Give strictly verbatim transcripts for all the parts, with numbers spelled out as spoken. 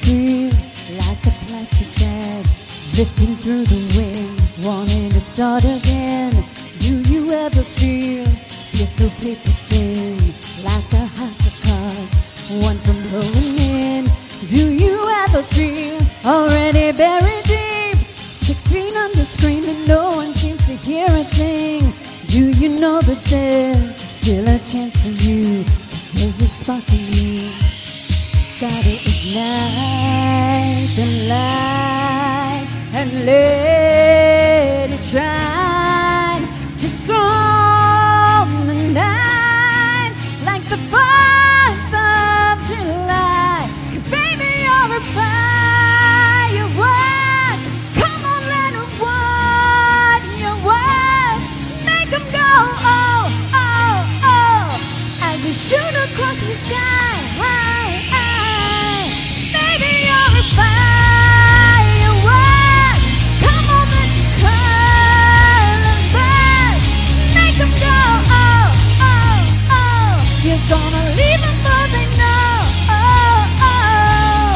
feel like a plastic bag drifting through the wind, wanting to start again? Do you ever feel you're so paper thin, like a house of cards, one from blowing in? Do you ever feel already buried deep, six feet under, screaming, no one seems to hear a thing? Do you know that there's still a chance for you? There's a spark in you. Gotta ignite the light and let it shine. Just on the night like the fourth of July. 'Cause baby, you're a firework. Come on, let it want your work. Make 'em go, oh, oh, oh, as we shoot across the sky. Gonna leave them before they know. Oh, oh.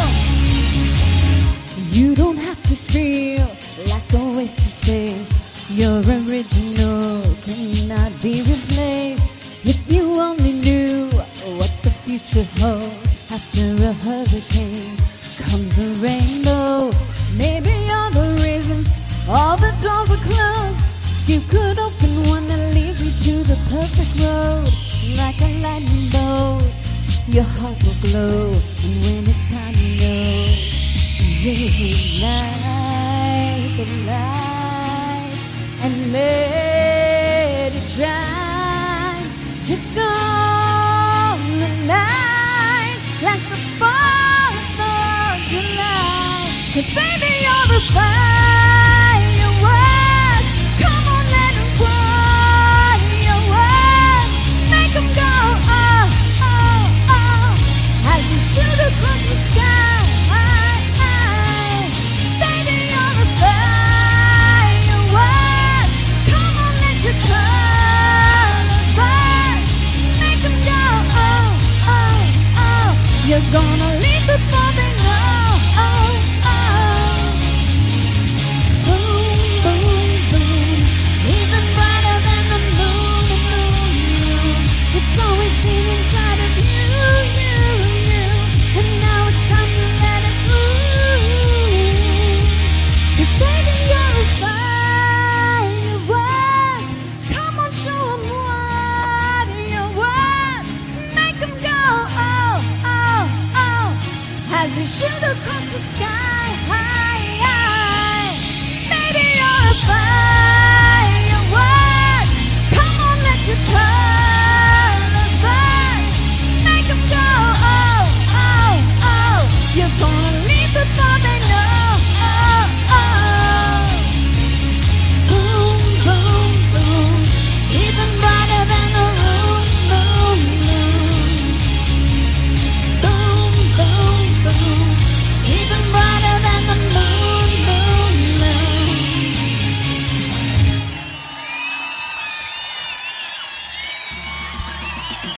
You don't have to feel like a waste of space. Your original cannot be replaced. If you only knew what the future holds. After a hurricane comes a rainbow. Maybe you're the reason all the doors are closed. You could open one that leads you to the perfect road. Like a lightning bolt, your heart will glow. And when it's time to know, you ignite the light and let it shine. Just on the night, like the fourth of July. 'Cause baby, you're a firework. Come on, let it burn your work. Make 'em go, oh, oh, oh, as you shoot across the sky. Baby, you're a firework. Come on, let your colors burn. Make 'em go, oh, oh, oh. You're gonna